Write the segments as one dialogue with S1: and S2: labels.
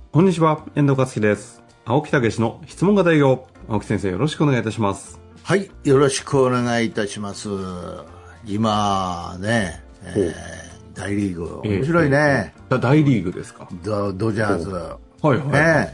S1: こんにちは、遠藤和樹です。青木武の質問型営業。青木先生、よろしくお願いいたします。
S2: はい、よろしくお願いいたします。今ね、大リーグ面白いね。
S1: 大リーグですか。
S2: ドジャース。
S1: はいはい。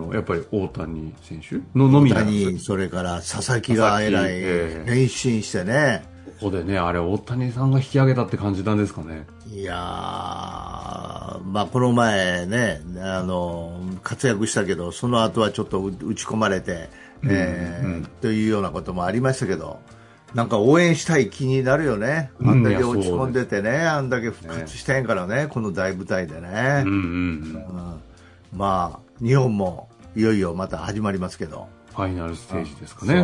S1: やっぱり大谷選手のみならず、
S2: 大谷、それから佐々木がえらい変身してね。
S1: ここでね、あれ大谷さんが引き上げたって感じなんですかね。
S2: いやー、まあこの前ね、活躍したけど、その後はちょっと打ち込まれて、というようなこともありましたけど、なんか応援したい気になるよね。あんだけ落ち込んでてね、あんだけ復活したんやからね、この大舞台でね。まあ日本もいよいよまた始まりますけど、
S1: ファイナルステージですかね。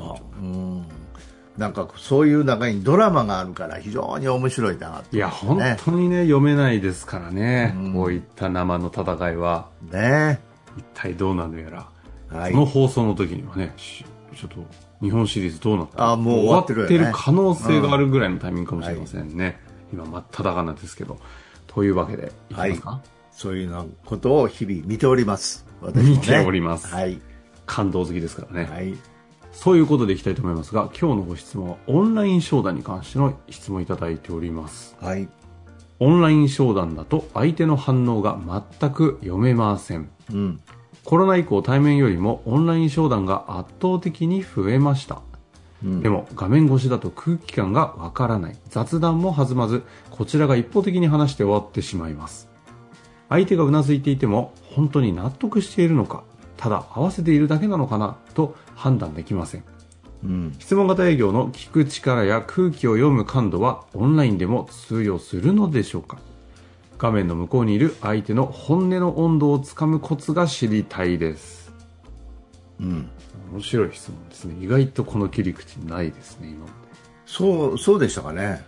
S2: なんかそういう中にドラマがあるから非常に面白いなって、ね。
S1: いや本当にね、読めないですからね、こういった生の戦いは
S2: ね、
S1: 一体どうなのやら、はい、この放送の時にはね、ちょっと日本シリーズどうなったのか、
S2: もう終わってるよね、
S1: 終わってる可能性があるぐらいのタイミングかもしれませんね、今真っ只中ですけど。というわけでいきますか。
S2: そういうのことを日々見ております。私もね、
S1: 見ております、
S2: はい、
S1: 感動好きですからね、
S2: はい、
S1: そういうことでいきたいと思いますが、今日のご質問はオンライン商談に関しての質問いただいております。
S2: はい。
S1: オンライン商談だと相手の反応が全く読めません。コロナ以降、対面よりもオンライン商談が圧倒的に増えました。でも画面越しだと空気感がわからない、雑談も弾まず、こちらが一方的に話して終わってしまいます。相手がうなずいていても本当に納得しているのか、ただ合わせているだけなのかなと判断できません。質問型営業の聞く力や空気を読む感度はオンラインでも通用するのでしょうか。画面の向こうにいる相手の本音の温度をつかむコツが知りたいです。面白い質問ですね。意外とこの切り口ないですね、今まで。
S2: そうでしたかね。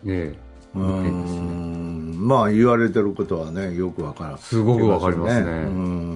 S2: まあ言われてることはね、よくわからん。
S1: すごくわかりますね。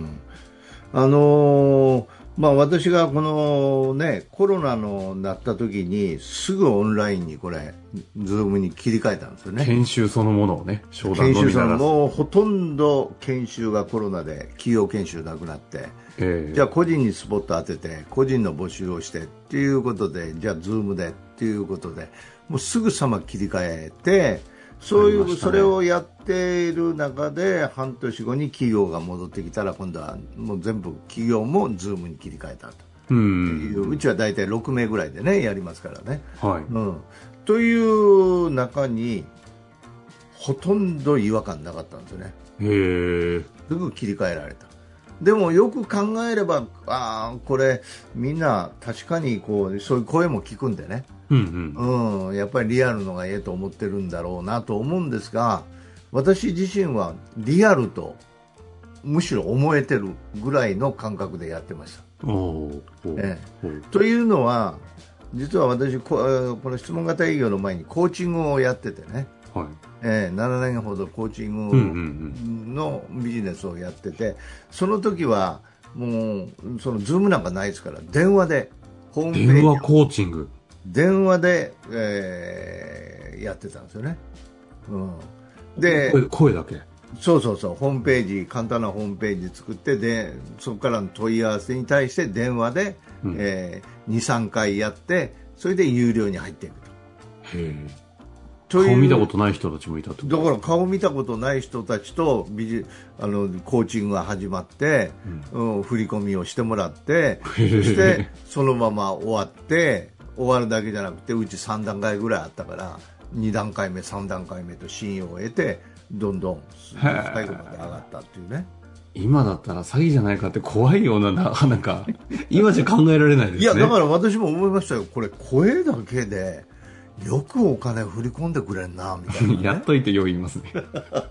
S2: まあ私がこのね、コロナのなった時にすぐオンラインにこれズームに切り替えたんですよね。
S1: 研修そのものをね、商談のみならず。
S2: 研修もうほとんど研修がコロナで企業研修なくなって、じゃあ個人にスポット当てて個人の募集をしてっていうことで、じゃあズームでっていうことで、もうすぐさま切り替えて、それをやっている中で半年後に企業が戻ってきたら、今度はもう全部企業もズームに切り替えたという、うちは大体6名ぐらいでねやりますからね、という中にほとんど違和感なかったんですよね。すぐ切り替えられた。でもよく考えれば、これみんな確かにそういう声も聞くんでね、やっぱりリアルのがええと思ってるんだろうなと思うんですが、私自身はリアルとむしろ思えてるぐらいの感覚でやってました。というのは、実は私この質問型営業の前にコーチングをやっててね、7年ほどコーチングのビジネスをやってて、その時はもうそのズームなんかないですから、電話でホームページ、
S1: 電話コーチング、
S2: 電話で、やってたんですよね。で、
S1: 声だけ。
S2: そう、ホームページ、簡単なホームページ作って、でそこからの問い合わせに対して電話で、2、3回やって、それで有料に入っていくと。
S1: 顔見たことない人たちもいたってこと。
S2: だから顔見たことない人たちとコーチングが始まって、振り込みをしてもらって、そしてそのまま終わるだけじゃなくて、うち3段階ぐらいあったから、2段階目3段階目と信用を得て、どんどん最後まで上がったっていうね。
S1: 今だったら詐欺じゃないかって怖いような、なんか今じゃ考えられないですね。
S2: いや、だから私も思いましたよ。これ声だけでよくお金振り込んでくれんなみたいな、ね、
S1: やっといてよう言いますね。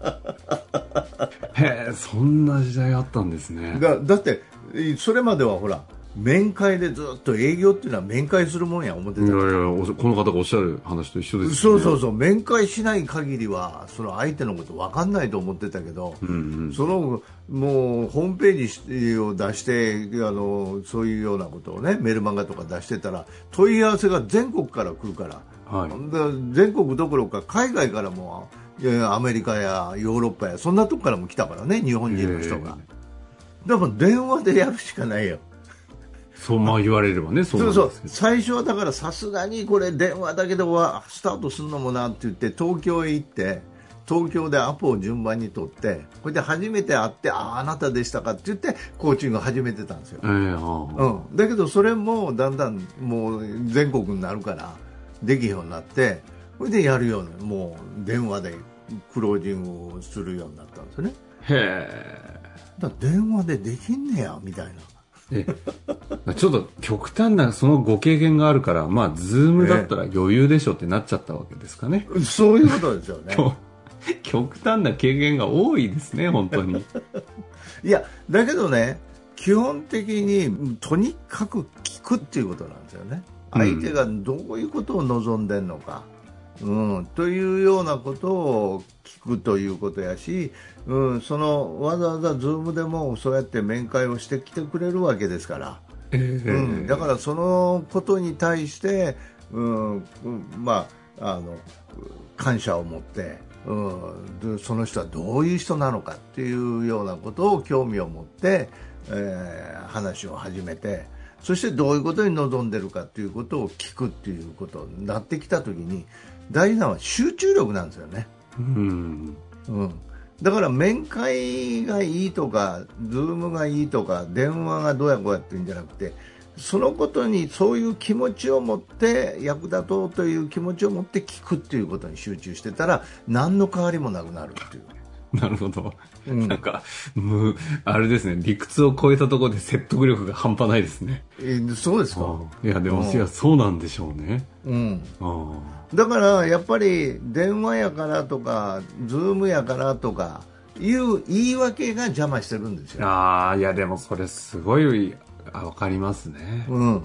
S1: そんな時代あったんですね。
S2: だってそれまではほら、面会でずっと営業っていうのは面会するもんや思ってた。
S1: この方がおっしゃる話と一緒ですよね。
S2: そう、面会しない限りはその相手のこと分かんないと思ってたけど、そのもうホームページを出してそういうようなことをね、メルマガとか出してたら問い合わせが全国から来るから、全国どころか海外からも、アメリカやヨーロッパやそんなとこからも来たからね、日本人の人が。 でも電話でやるしかないよ。
S1: そうまあ言われればね、そうなんですけど。
S2: 最初はだからさすがにこれ電話だけでスタートするのもなって言って東京へ行って、東京でアポを順番に取って、これで初めて会って、あなたでしたかって言ってコーチングを始めてたんですよ。だけどそれもだんだんもう全国になるからできるようになって、これでやるように、もう電話でクロージングをするようになったんですよね。だから電話でできんねやみたい
S1: な。ちょっと極端なそのご経験があるから、まあズームだったら余裕でしょってなっちゃったわけですかね。
S2: そういうことですよね。
S1: 極端な経験が多いですね、本当に。
S2: いや、だけどね、基本的にとにかく聞くっていうことなんですよね。相手がどういうことを望んでるのか、というようなことを聞くということやし、そのわざわざズームでもそうやって面会をしてきてくれるわけですから、だからそのことに対して、感謝を持って、その人はどういう人なのかっていうようなことを興味を持って、話を始めて、そしてどういうことに望んでるかということを聞くっていうことになってきたときに、大事なのは集中力なんですよね。だから面会がいいとか、ズームがいいとか、電話がどうやこうやっていうんじゃなくて、そのことにそういう気持ちを持って役立とうという気持ちを持って聞くっていうことに集中してたら、何の変わりもなくなるっていう。
S1: なるほど。なんかあれですね、理屈を超えたところで説得力が半端ないですね。
S2: そうですか。
S1: いやでもいやそうなんでしょうね。
S2: だからやっぱり電話やからとかズームやからとかいう言い訳が邪魔してるんですよ。
S1: いやでもそれすごいわかりますね。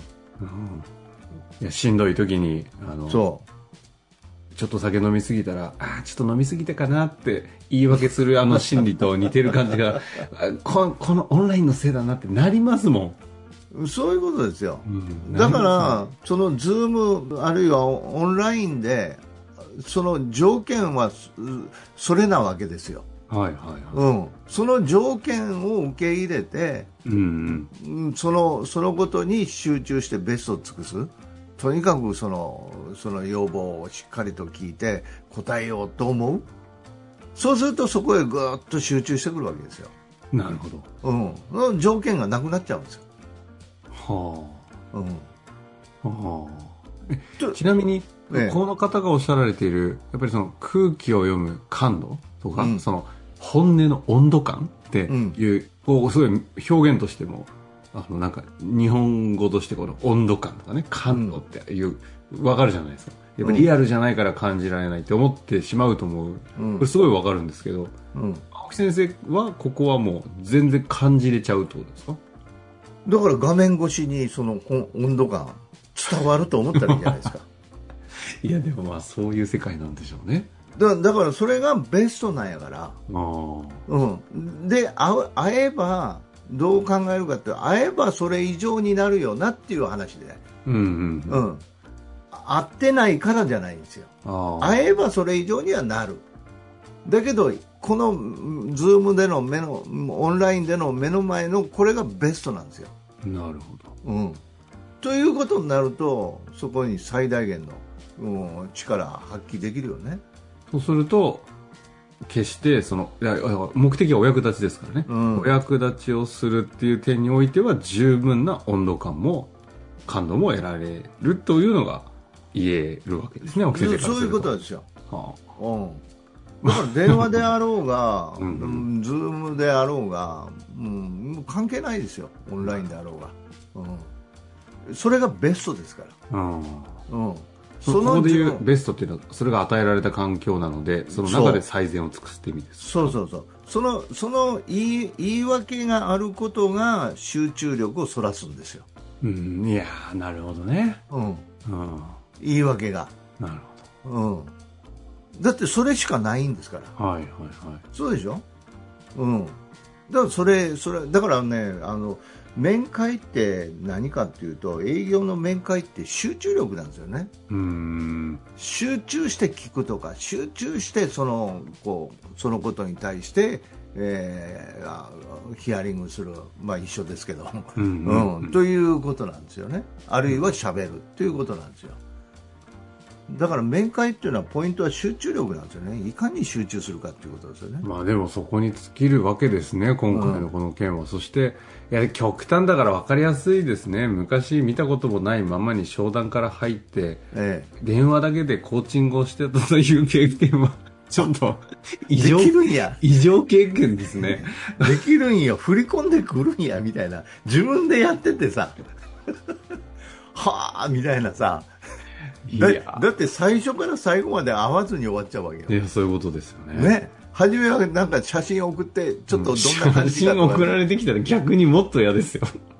S1: いやしんどい時にちょっと酒飲みすぎたら、ちょっと飲みすぎたかなって言い訳する心理と似てる感じがこのオンラインのせいだなってなりますも
S2: ん。そういうことですよ。だからそのズームあるいはオンラインでその条件はそれなわけですよ。その条件を受け入れて、そのことに集中してベストを尽くす。とにかくその要望をしっかりと聞いて答えようと思う。そうするとそこへぐーっと集中してくるわけですよ。
S1: なるほ
S2: ど。その条件がなくなっちゃうんです
S1: よ。ちなみに、この方がおっしゃられているやっぱりその空気を読む感度とか、その本音の温度感っていう、すごい表現としてもなんか日本語としてこの温度感とかね、感度っていう分かるじゃないですか。やっぱりリアルじゃないから感じられないって思ってしまうと思う。これすごい分かるんですけど、青木先生はここはもう全然感じれちゃうってことですか？
S2: だから画面越しにその温度感伝わると思ったらいいじゃないですか。
S1: いやでもまあそういう世界なんでしょうね。
S2: だからそれがベストなんやから。で会えばどう考えるかって、会えばそれ以上になるよなっていう話で、会ってないからじゃないんですよ。会えばそれ以上にはなる。だけどこのズームでのオンラインでの目の前のこれがベストなんですよ。
S1: なるほど。
S2: ということになると、そこに最大限の力発揮できるよね。
S1: そうすると決して目的はお役立ちですからね、お役立ちをするっていう点においては十分な温度感も感度も得られるというのが言えるわけですね。
S2: そういうことですよ。だから電話であろうがズームであろうが、関係ないですよ。オンラインであろうが、それがベストですから。
S1: そこでいうベストっていうのはそれが与えられた環境なので、その中で最善を尽くすって意味です。
S2: そうその言い訳があることが集中力をそらすんですよ。
S1: いやー、なるほどね。
S2: 言い訳が。
S1: なるほど。
S2: だってそれしかないんですから。そうでしょ。だからだからね、 面会って何かっていうと、営業の面会って集中力なんですよね。集中して聞くとか、集中してそのことに対して、ヒアリングする、一緒ですけど、ということなんですよね。あるいは喋るということなんですよ。だから面会っていうのはポイントは集中力なんですよね。いかに集中するかっていうことですよね。
S1: でもそこに尽きるわけですね、今回のこの件は。そして極端だから分かりやすいですね。昔見たこともないままに商談から入って、電話だけでコーチングをしてたという経験はちょっと異常経験ですね。
S2: できるんよ、振り込んでくるんやみたいな、自分でやっててさはあみたいなさ、だって最初から最後まで会わずに終わっちゃうわけよ。
S1: いや、そういうことですよね。
S2: 初めはなんか写真送ってちょっとどんな感じかとか、
S1: 写真送られてきたら逆にもっと嫌ですよ。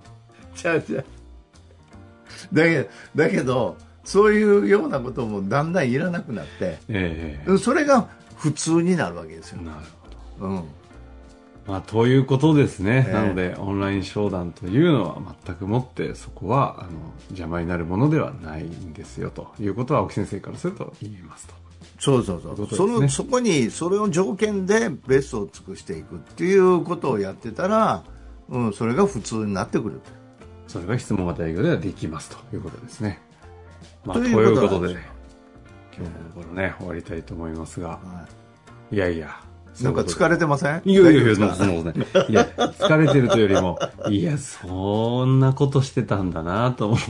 S2: だけどそういうようなこともだんだんいらなくなって、それが普通になるわけですよ。
S1: なるほど。ということですね。なのでオンライン商談というのは全くもってそこは邪魔になるものではないんですよということは青木先生からすると言えますと。
S2: そう、そこにそれを条件でベストを尽くしていくっていうことをやってたら、それが普通になってくる。
S1: それが質問型営業ではできますということですね。ということで今日のところね終わりたいと思いますが、いや
S2: なんか疲れてません？
S1: いや、疲れてるというよりも、そんなことしてたんだなと思って、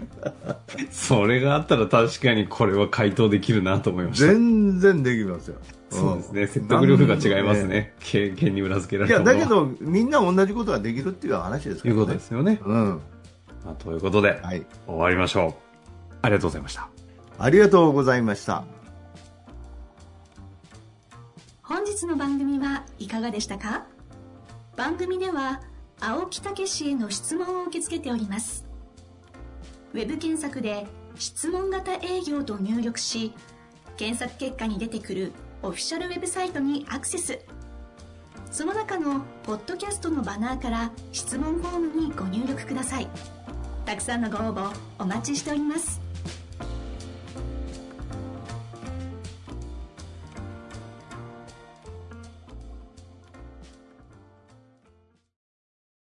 S1: それがあったら確かにこれは回答できるなと思いました。
S2: 全然できますよ。
S1: そうですね。説得力が違いますね。経験に裏付けられる。
S2: だけどみんな同じことができるっていう話ですからね。
S1: いうことですよね。ということで、終わりましょう。ありがとうございました。
S2: ありがとうございました。
S3: 本日の番組はいかがでしたか？番組では青木武氏への質問を受け付けております。ウェブ検索で質問型営業と入力し、検索結果に出てくるオフィシャルウェブサイトにアクセス。その中のポッドキャストのバナーから質問フォームにご入力ください。たくさんのご応募お待ちしております。